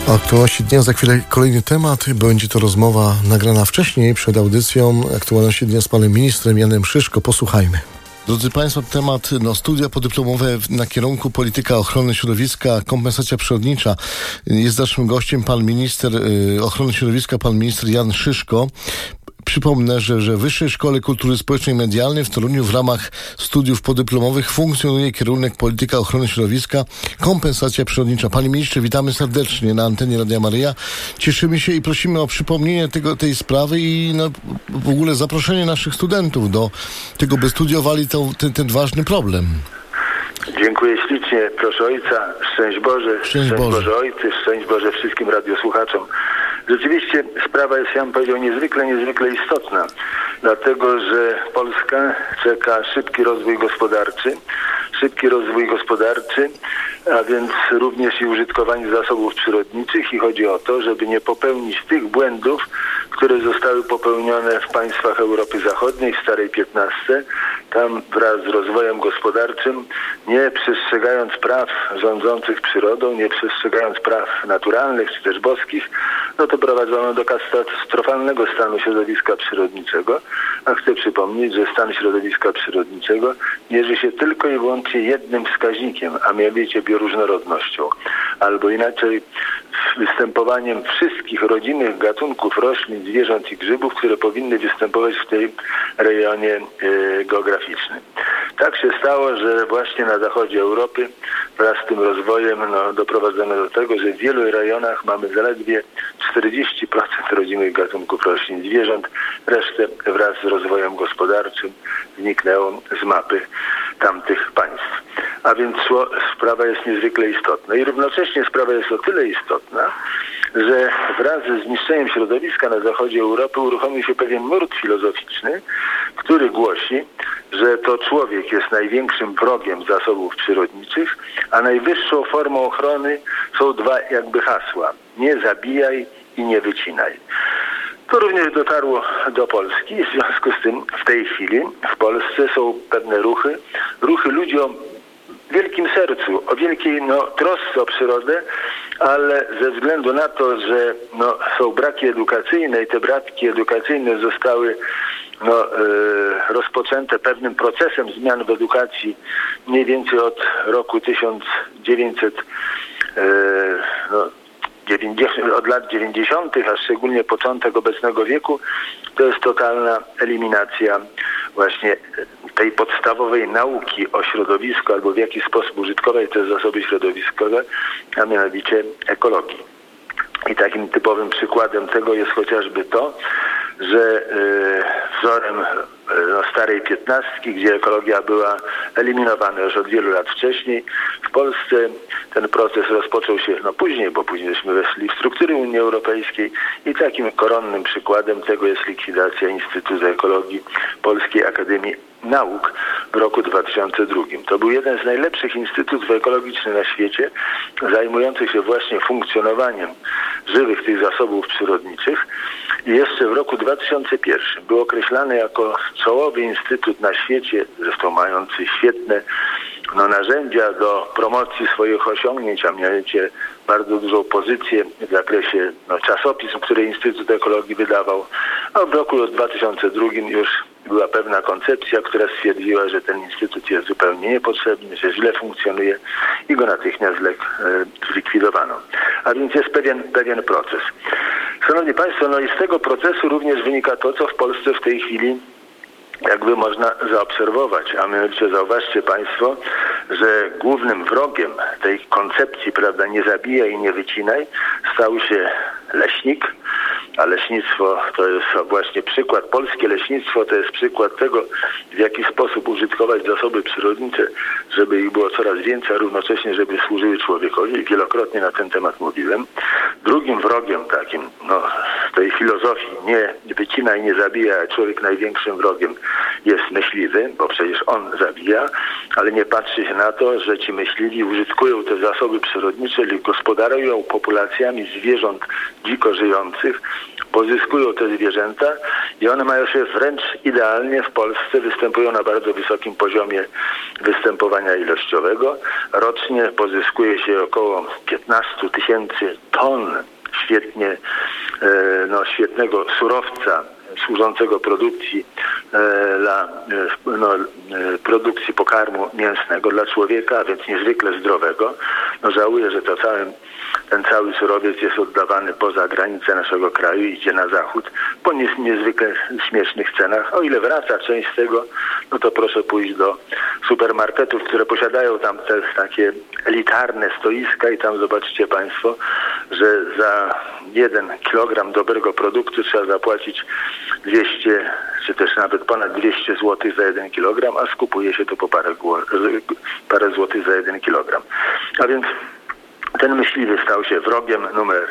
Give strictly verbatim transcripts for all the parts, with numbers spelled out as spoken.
O aktualności dnia za chwilę kolejny temat. Będzie to rozmowa nagrana wcześniej przed audycją aktualności dnia z panem ministrem Janem Szyszko. Posłuchajmy. Drodzy Państwo, temat no, studia podyplomowe na kierunku polityka ochrony środowiska, kompensacja przyrodnicza. Jest naszym gościem pan minister y, ochrony środowiska, pan minister Jan Szyszko. Przypomnę, że, że w Wyższej Szkole Kultury Społecznej i Medialnej w Toruniu w ramach studiów podyplomowych funkcjonuje kierunek polityka ochrony środowiska, kompensacja przyrodnicza. Panie ministrze, witamy serdecznie na antenie Radia Maryja. Cieszymy się i prosimy o przypomnienie tego, tej sprawy i no, w ogóle zaproszenie naszych studentów do tego, by studiowali to, ten, ten ważny problem. Dziękuję ślicznie. Proszę Ojca, szczęść Boże, szczęść, szczęść Boże. Boże Ojcy, szczęść Boże wszystkim radiosłuchaczom. Rzeczywiście sprawa jest, ja bym powiedział, niezwykle, niezwykle istotna, dlatego że Polska czeka szybki rozwój gospodarczy, szybki rozwój gospodarczy, a więc również i użytkowanie zasobów przyrodniczych i chodzi o to, żeby nie popełnić tych błędów, które zostały popełnione w państwach Europy Zachodniej, w starej piętnastce. Tam wraz z rozwojem gospodarczym, nie przestrzegając praw rządzących przyrodą, nie przestrzegając praw naturalnych czy też boskich, no to prowadzono do katastrofalnego stanu środowiska przyrodniczego. A chcę przypomnieć, że stan środowiska przyrodniczego mierzy się tylko i wyłącznie jednym wskaźnikiem, a mianowicie bioróżnorodnością. Albo inaczej występowaniem wszystkich rodzimych gatunków roślin, zwierząt i grzybów, które powinny występować w tej rejonie e, geograficznym. Tak się stało, że właśnie na zachodzie Europy wraz z tym rozwojem no, doprowadzono do tego, że w wielu rejonach mamy zaledwie czterdzieści procent rodzimych gatunków roślin, zwierząt, resztę wraz z rozwojem gospodarczym zniknęło z mapy tamtych państw. A więc sprawa jest niezwykle istotna. I równocześnie sprawa jest o tyle istotna, że wraz ze zniszczeniem środowiska na zachodzie Europy uruchomił się pewien nurt filozoficzny, który głosi, że to człowiek jest największym wrogiem zasobów przyrodniczych, a najwyższą formą ochrony są dwa jakby hasła: nie zabijaj i nie wycinaj. To również dotarło do Polski. W związku z tym w tej chwili w Polsce są pewne ruchy, ruchy ludzi o wielkim sercu, o wielkiej no, trosce o przyrodę, ale ze względu na to, że no, są braki edukacyjne i te braki edukacyjne zostały no, e, rozpoczęte pewnym procesem zmian w edukacji mniej więcej od roku tysiąc dziewięćset, e, no, od lat dziewięćdziesiątych, a szczególnie początek obecnego wieku, to jest totalna eliminacja właśnie tej podstawowej nauki o środowisku albo w jaki sposób użytkować te zasoby środowiskowe, a mianowicie ekologii. I takim typowym przykładem tego jest chociażby to, że y, wzorem y, no, starej piętnastki, gdzie ekologia była eliminowana już od wielu lat wcześniej, w Polsce ten proces rozpoczął się no później, bo późniejśmy weszli w struktury Unii Europejskiej i takim koronnym przykładem tego jest likwidacja Instytutu Ekologii Polskiej Akademii Nauk w roku dwa tysiące drugim. To był jeden z najlepszych instytutów ekologicznych na świecie, zajmujących się właśnie funkcjonowaniem żywych tych zasobów przyrodniczych i jeszcze w roku dwa tysiące pierwszym był określany jako czołowy instytut na świecie, zresztą mający świetne no, narzędzia do promocji swoich osiągnięć, a mianowicie bardzo dużą pozycję w zakresie no, czasopism, które Instytut Ekologii wydawał, a w roku dwa tysiące drugim już była pewna koncepcja, która stwierdziła, że ten instytut jest zupełnie niepotrzebny, że źle funkcjonuje i go natychmiast e, zlikwidowano. A więc jest pewien, pewien proces. Szanowni Państwo, no i z tego procesu również wynika to, co w Polsce w tej chwili jakby można zaobserwować, a mianowicie zauważcie Państwo, że głównym wrogiem tej koncepcji, prawda, nie zabijaj i nie wycinaj, stał się leśnik, a leśnictwo to jest właśnie przykład, polskie leśnictwo to jest przykład tego, w jaki sposób użytkować zasoby przyrodnicze, żeby ich było coraz więcej, a równocześnie, żeby służyły człowiekowi. Wielokrotnie na ten temat mówiłem. Drugim wrogiem takim, no, tej filozofii nie wycinaj, nie zabija, a człowiek największym wrogiem jest myśliwy, bo przecież on zabija, ale nie patrzy się na to, że ci myśliwi użytkują te zasoby przyrodnicze lub gospodarują populacjami zwierząt dziko żyjących, pozyskują te zwierzęta i one mają się wręcz idealnie w Polsce, występują na bardzo wysokim poziomie występowania ilościowego. Rocznie pozyskuje się około piętnaście tysięcy ton świetnie, no, świetnego surowca służącego produkcji dla no, produkcji pokarmu mięsnego dla człowieka, a więc niezwykle zdrowego. No, żałuję, że to całym, ten cały surowiec jest oddawany poza granice naszego kraju, idzie na zachód po niezwykle śmiesznych cenach. O ile wraca część z tego, no to proszę pójść do supermarketów, które posiadają tam te takie elitarne stoiska i tam zobaczycie Państwo, że za jeden kilogram dobrego produktu trzeba zapłacić dwieście, czy też nawet ponad dwieście złotych za jeden kilogram, a skupuje się to po parę, parę złotych za jeden kilogram. A więc ten myśliwy stał się wrogiem numer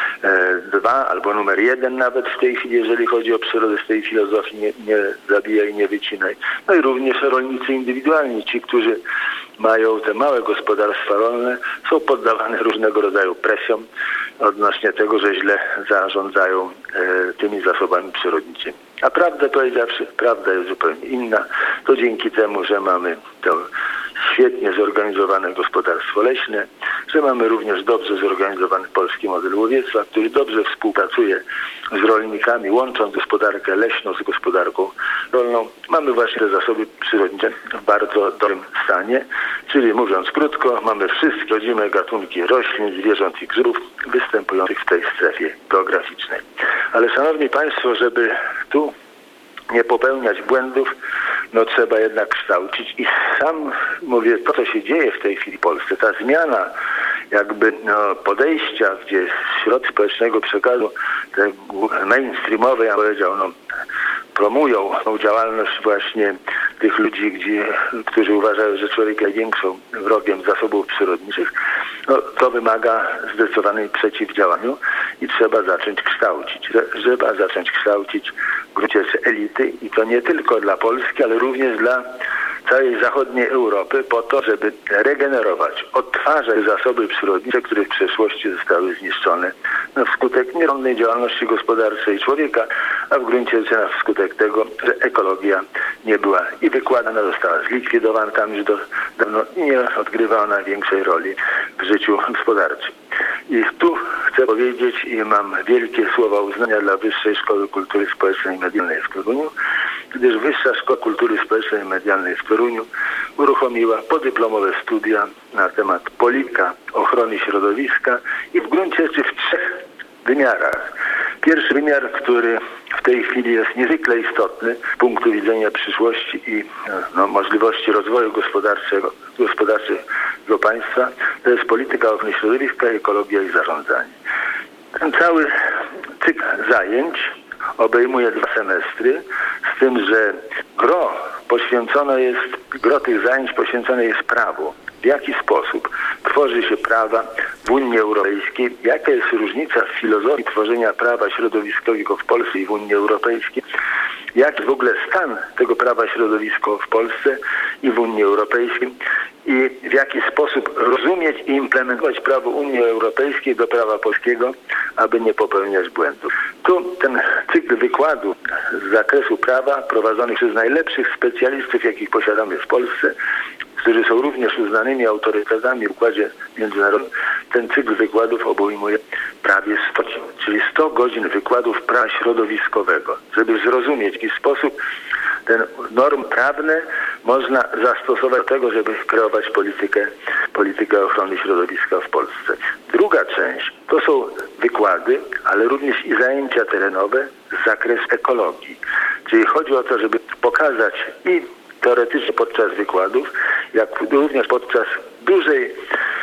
e, dwa albo numer jeden nawet w tej chwili, jeżeli chodzi o przyrodę z tej filozofii nie, nie zabijaj, nie wycinaj. No i również rolnicy indywidualni, ci, którzy mają te małe gospodarstwa rolne, są poddawane różnego rodzaju presjom odnośnie tego, że źle zarządzają e, tymi zasobami przyrodniczymi. A prawdę powiedziawszy, prawda jest zupełnie inna. To dzięki temu, że mamy to świetnie zorganizowane gospodarstwo leśne, że mamy również dobrze zorganizowany polski model łowiectwa, który dobrze współpracuje z rolnikami, łącząc gospodarkę leśną z gospodarką rolną. Mamy właśnie te zasoby przyrodnicze w bardzo dobrym stanie, czyli mówiąc krótko, mamy wszystkie rodzime gatunki roślin, zwierząt i grzybów występujących w tej strefie geograficznej. Ale szanowni Państwo, żeby tu nie popełniać błędów, no trzeba jednak kształcić i sam mówię, to co się dzieje w tej chwili w Polsce, ta zmiana jakby no, podejścia, gdzie środki społecznego przekazu, te mainstreamowe, ja powiedział, no, promują tą działalność właśnie tych ludzi, gdzie, którzy uważają, że człowiek jest największym wrogiem zasobów przyrodniczych, no, to wymaga zdecydowanej przeciwdziałaniu i trzeba zacząć kształcić. Trzeba zacząć kształcić w gruncie elity i to nie tylko dla Polski, ale również dla całej zachodniej Europy po to, żeby regenerować, odtwarzać zasoby przyrodnicze, które w przeszłości zostały zniszczone na wskutek nierządnej działalności gospodarczej człowieka, a w gruncie rzeczy na wskutek tego, że ekologia nie była i wykładana, została zlikwidowana tam już do, dawno i nie odgrywa ona większej roli w życiu gospodarczym. I tu chcę powiedzieć i mam wielkie słowa uznania dla Wyższej Szkoły Kultury Społecznej i Medialnej w Toruniu, gdyż Wyższa Szkoła Kultury Społecznej i Medialnej w Toruniu uruchomiła podyplomowe studia na temat polityka ochrony środowiska i w gruncie rzeczy w trzech wymiarach. Pierwszy wymiar, który w tej chwili jest niezwykle istotny z punktu widzenia przyszłości i no, możliwości rozwoju gospodarczego, gospodarczego państwa, to jest polityka ochrony środowiska, ekologia i zarządzanie. Ten cały cykl zajęć obejmuje dwa semestry, z tym, że gro poświęcone jest, gro tych zajęć poświęcone jest prawu. W jaki sposób tworzy się prawa w Unii Europejskiej, jaka jest różnica w filozofii tworzenia prawa środowiskowego w Polsce i w Unii Europejskiej, jaki w ogóle stan tego prawa środowiskowego w Polsce i w Unii Europejskiej i w jaki sposób rozumieć i implementować prawo Unii Europejskiej do prawa polskiego, aby nie popełniać błędów. Tu ten cykl wykładu z zakresu prawa prowadzonych przez najlepszych specjalistów, jakich posiadamy w Polsce, którzy są również uznanymi autorytetami w układzie międzynarodowym, ten cykl wykładów obejmuje prawie sto, czyli sto godzin wykładów prawa środowiskowego, żeby zrozumieć, w jaki sposób ten norm prawne można zastosować do tego, żeby kreować politykę, politykę ochrony środowiska w Polsce. Druga część to są wykłady, ale również i zajęcia terenowe z zakresu ekologii. Czyli chodzi o to, żeby pokazać i teoretycznie podczas wykładów, jak również podczas dużej,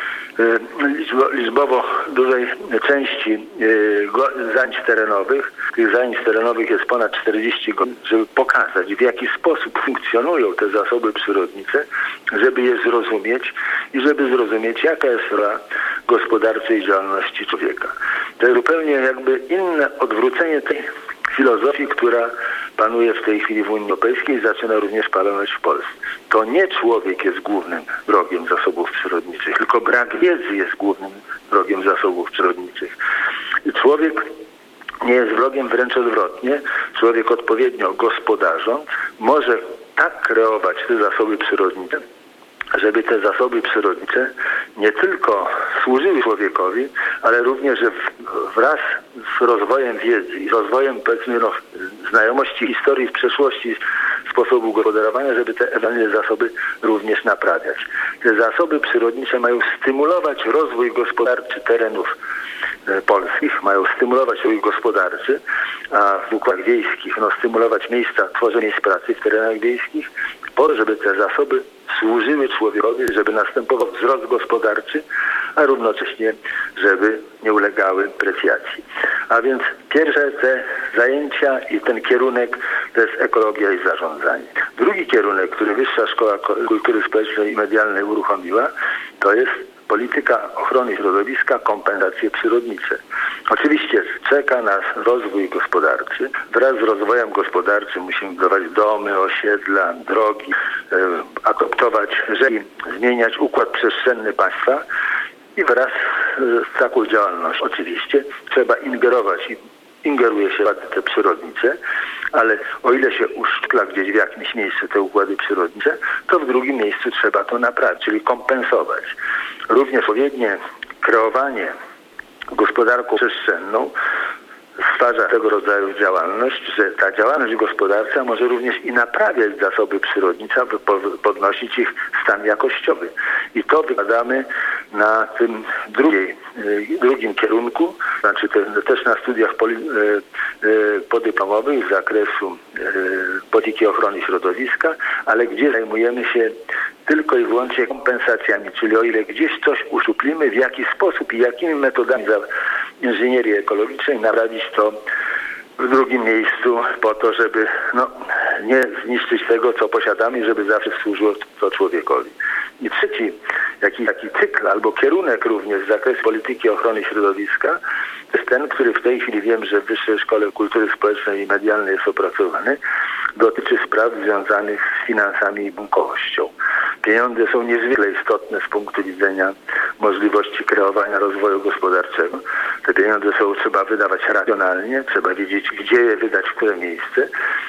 liczbowo dużej części zajęć terenowych. Tych zajęć terenowych jest ponad czterdzieści godzin, żeby pokazać, w jaki sposób funkcjonują te zasoby przyrodnicze, żeby je zrozumieć i żeby zrozumieć, jaka jest rola gospodarczej działalności człowieka. To jest zupełnie jakby inne odwrócenie tej filozofii, która panuje w tej chwili w Unii Europejskiej i zaczyna również panować w Polsce. To nie człowiek jest głównym wrogiem zasobów przyrodniczych, tylko brak wiedzy jest głównym wrogiem zasobów przyrodniczych. Człowiek nie jest wrogiem, wręcz odwrotnie. Człowiek odpowiednio gospodarząc może tak kreować te zasoby przyrodnicze, żeby te zasoby przyrodnicze nie tylko służyły człowiekowi, ale również że wraz z rozwojem wiedzy i rozwojem, powiedzmy, no, znajomości historii w przeszłości, sposobu gospodarowania, żeby te ewentualne zasoby również naprawiać. Te zasoby przyrodnicze mają stymulować rozwój gospodarczy terenów polskich, mają stymulować rozwój gospodarczy, a w układach wiejskich no, stymulować miejsca, tworzenie miejsc pracy w terenach wiejskich, po to, żeby te zasoby służyły człowiekowi, żeby następował wzrost gospodarczy, a równocześnie, żeby nie ulegały deprecjacji. A więc pierwsze te zajęcia i ten kierunek to jest ekologia i zarządzanie. Drugi kierunek, który Wyższa Szkoła Kultury Społecznej i Medialnej uruchomiła, to jest polityka ochrony środowiska, kompensacje przyrodnicze. Oczywiście czeka nas rozwój gospodarczy. Wraz z rozwojem gospodarczym musimy budować domy, osiedla, drogi, e, adoptować rzeki, zmieniać układ przestrzenny państwa i wraz z taką działalnością oczywiście trzeba ingerować i ingeruje się w te przyrodnicze, ale o ile się uszczupla gdzieś w jakimś miejscu te układy przyrodnicze, to w drugim miejscu trzeba to naprawić, czyli kompensować. Również odpowiednie kreowanie gospodarką przestrzenną stwarza tego rodzaju działalność, że ta działalność gospodarcza może również i naprawiać zasoby przyrodnicze, aby podnosić ich stan jakościowy. I to wykładamy na tym drugiej, drugim kierunku, znaczy te, też na studiach poli, podyplomowych z zakresu polityki ochrony środowiska, ale gdzie zajmujemy się tylko i wyłącznie kompensacjami, czyli o ile gdzieś coś uszuplimy, w jaki sposób i jakimi metodami inżynierii ekologicznej naprawić to w drugim miejscu po to, żeby no, nie zniszczyć tego, co posiadamy, żeby zawsze służyło to człowiekowi. I trzeci jaki, taki cykl albo kierunek również z zakresu polityki ochrony środowiska to jest ten, który w tej chwili wiem, że w Wyższej Szkole Kultury Społecznej i Medialnej jest opracowany, dotyczy spraw związanych z finansami i bankowością. Pieniądze są niezwykle istotne z punktu widzenia możliwości kreowania rozwoju gospodarczego. Te pieniądze są trzeba wydawać racjonalnie, trzeba wiedzieć, gdzie je wydać, w które miejsce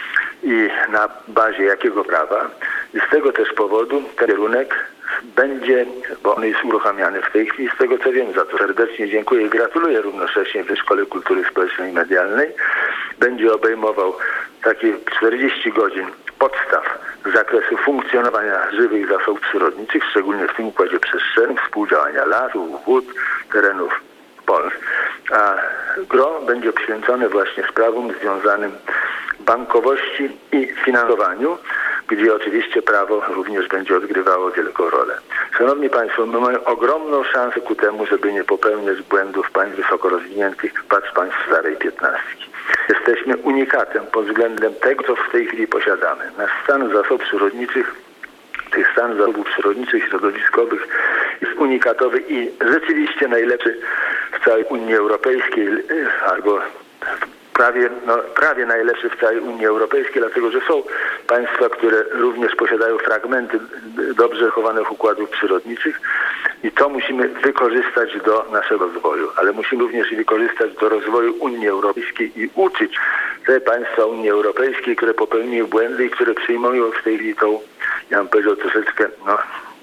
i na bazie jakiego prawa. I z tego też powodu ten kierunek będzie, bo on jest uruchamiany w tej chwili, z tego co wiem, za to serdecznie dziękuję i gratuluję równocześnie w Szkole Kultury Społecznej i Medialnej, będzie obejmował takie czterdzieści godzin podstaw z zakresu funkcjonowania żywych zasobów przyrodniczych, szczególnie w tym układzie przestrzennym, współdziałania lasów, wód, terenów polnych. A gro będzie poświęcone właśnie sprawom związanym bankowości i finansowaniu, gdzie oczywiście prawo również będzie odgrywało wielką rolę. Szanowni Państwo, my mamy ogromną szansę ku temu, żeby nie popełniać błędów państw wysoko rozwiniętych, patrz państw starej piętnastki. Jesteśmy unikatem pod względem tego, co w tej chwili posiadamy. Nasz stan zasobów przyrodniczych, tych stanów zasobów przyrodniczych, środowiskowych jest unikatowy i rzeczywiście najlepszy w całej Unii Europejskiej albo prawie, no, prawie najlepszy w całej Unii Europejskiej, dlatego że są państwa, które również posiadają fragmenty dobrze chowanych układów przyrodniczych i to musimy wykorzystać do naszego rozwoju, ale musimy również wykorzystać do rozwoju Unii Europejskiej i uczyć te państwa Unii Europejskiej, które popełniły błędy i które przyjmują w tej chwili tą, ja bym powiedział, troszeczkę no,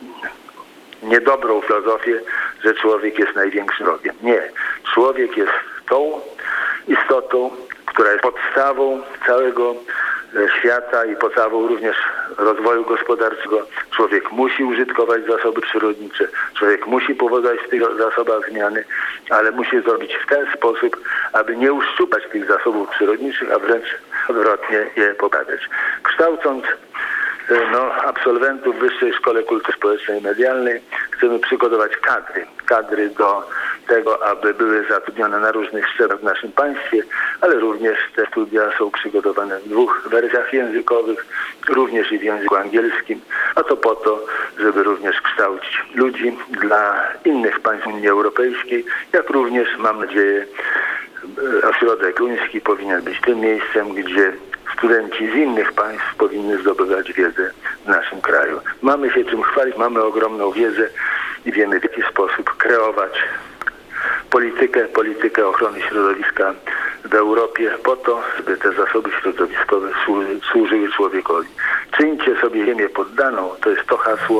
niedobrą filozofię, że człowiek jest największym wrogiem. Nie. Człowiek jest tą istotą, która jest podstawą całego świata i podstawą również rozwoju gospodarczego. Człowiek musi użytkować zasoby przyrodnicze, człowiek musi powodować w tych zasobach zmiany, ale musi zrobić w ten sposób, aby nie uszczupać tych zasobów przyrodniczych, a wręcz odwrotnie je poprawiać. Kształcąc no, absolwentów Wyższej Szkoły Kultury Społecznej i Medialnej chcemy przygotować kadry, kadry do tego, aby były zatrudnione na różnych szczeblach w naszym państwie, ale również te studia są przygotowane w dwóch wersjach językowych, również i w języku angielskim, a to po to, żeby również kształcić ludzi dla innych państw Unii Europejskiej, jak również, mam nadzieję, ośrodek luński powinien być tym miejscem, gdzie studenci z innych państw powinni zdobywać wiedzę w naszym kraju. Mamy się czym chwalić, mamy ogromną wiedzę i wiemy, w jaki sposób kreować politykę, politykę ochrony środowiska w Europie po to, żeby te zasoby środowiskowe służy, służyły człowiekowi. Czyńcie sobie ziemię poddaną, to jest to hasło,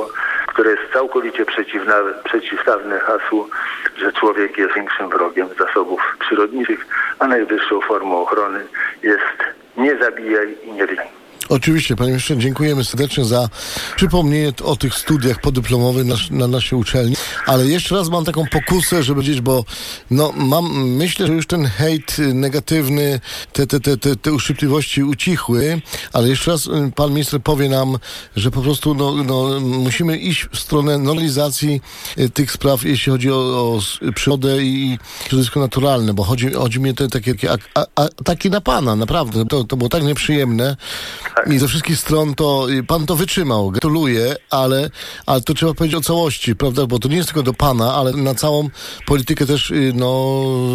które jest całkowicie przeciwna, przeciwstawne hasłu, że człowiek jest większym wrogiem zasobów przyrodniczych, a najwyższą formą ochrony jest nie zabijaj i nie ryj. Oczywiście, panie ministrze, dziękujemy serdecznie za przypomnienie o tych studiach podyplomowych na, na naszej uczelni, ale jeszcze raz mam taką pokusę, żeby powiedzieć, bo no, mam, myślę, że już ten hejt negatywny, te, te, te, te, te uszczypliwości ucichły, ale jeszcze raz pan minister powie nam, że po prostu no, no, musimy iść w stronę normalizacji tych spraw, jeśli chodzi o, o przyrodę i środowisko naturalne, bo chodzi, chodzi mi o te takie, takie ataki na pana, naprawdę, to, to było tak nieprzyjemne. I ze wszystkich stron to pan to wytrzymał, gratuluję, ale, ale to trzeba powiedzieć o całości, prawda, bo to nie jest tylko do pana, ale na całą politykę też no,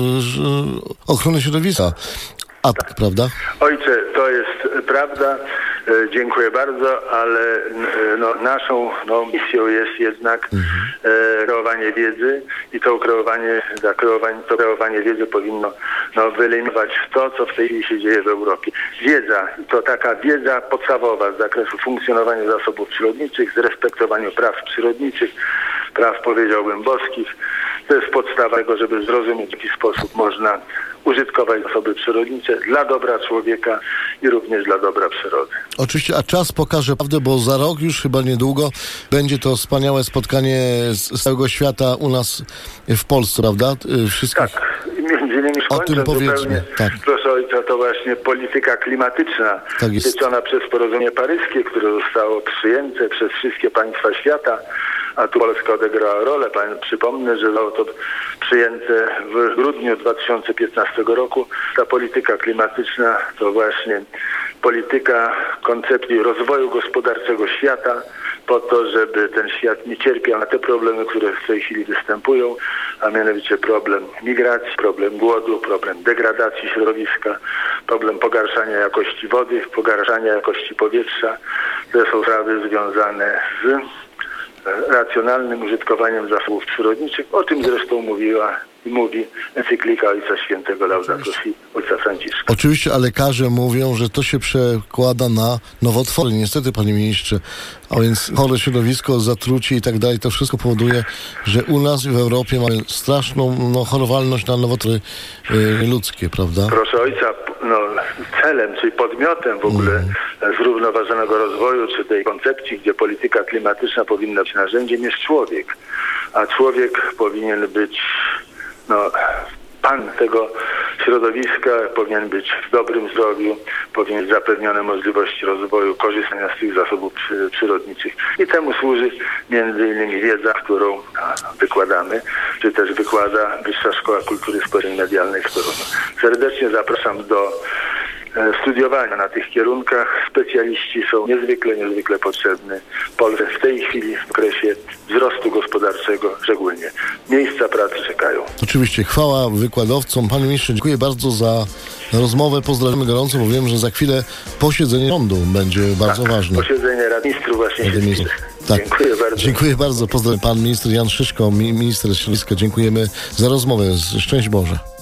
ochrony środowiska. A, tak. Prawda? Ojcze, to jest prawda. E, dziękuję bardzo, ale no, naszą no, misją jest jednak mhm. e, kreowanie wiedzy i to kreowanie, za kreowanie, to kreowanie wiedzy powinno no, wyeliminować to, co w tej chwili się dzieje w Europie. Wiedza, to taka wiedza podstawowa z zakresu funkcjonowania zasobów przyrodniczych, z respektowania praw przyrodniczych, praw, powiedziałbym, boskich. To jest podstawa tego, żeby zrozumieć, w jaki sposób można użytkować zasoby przyrodnicze dla dobra człowieka i również dla dobra przyrody. Oczywiście, a czas pokaże prawdę, bo za rok już chyba niedługo będzie to wspaniałe spotkanie z całego świata u nas w Polsce, prawda? Wszystkich... Tak, między innymi o tym powiedzmy. Tak. Proszę ojca, to właśnie polityka klimatyczna wytyczona przez porozumienie paryskie, które zostało przyjęte przez wszystkie państwa świata, a tu Polska odegrała rolę. Przypomnę, że zostało to przyjęte w grudniu dwa tysiące piętnastego roku. Ta polityka klimatyczna to właśnie polityka koncepcji rozwoju gospodarczego świata po to, żeby ten świat nie cierpiał na te problemy, które w tej chwili występują, a mianowicie problem migracji, problem głodu, problem degradacji środowiska, problem pogarszania jakości wody, pogarszania jakości powietrza. To są sprawy związane z racjonalnym użytkowaniem zasobów przyrodniczych, o czym zresztą mówiła i mówi encyklika Ojca Świętego Laudato Si, Ojca Franciszka. Oczywiście, a lekarze mówią, że to się przekłada na nowotwory. Niestety, panie ministrze, a więc chore środowisko, zatrucie i tak dalej, to wszystko powoduje, że u nas w Europie mamy straszną no, chorowalność na nowotwory y, ludzkie, prawda? Proszę Ojca, no, celem, czyli podmiotem w ogóle mm. zrównoważonego rozwoju, czy tej koncepcji, gdzie polityka klimatyczna powinna być narzędziem, jest człowiek. A człowiek powinien być no, pan tego środowiska, powinien być w dobrym zdrowiu, powinien być zapewnione możliwości rozwoju, korzystania z tych zasobów przy, przyrodniczych. I temu służy między innymi wiedza, którą wykładamy, czy też wykłada Wyższa Szkoła Kultury Społecznej i Medialnej z Toruniu. Serdecznie zapraszam do studiowania na tych kierunkach. Specjaliści są niezwykle, niezwykle potrzebni w Polsce w tej chwili w okresie wzrostu gospodarczego szczególnie. Miejsca pracy czekają. Oczywiście chwała wykładowcom. Panie ministrze, dziękuję bardzo za rozmowę. Pozdrawiamy gorąco, bo wiem, że za chwilę posiedzenie rządu będzie bardzo tak, ważne. Posiedzenie Rady Ministrów właśnie się zbliży. Tak. Dziękuję bardzo. Dziękuję bardzo. Pozdrawiam pan minister Jan Szyszko, minister środowiska. Dziękujemy za rozmowę. Szczęść Boże.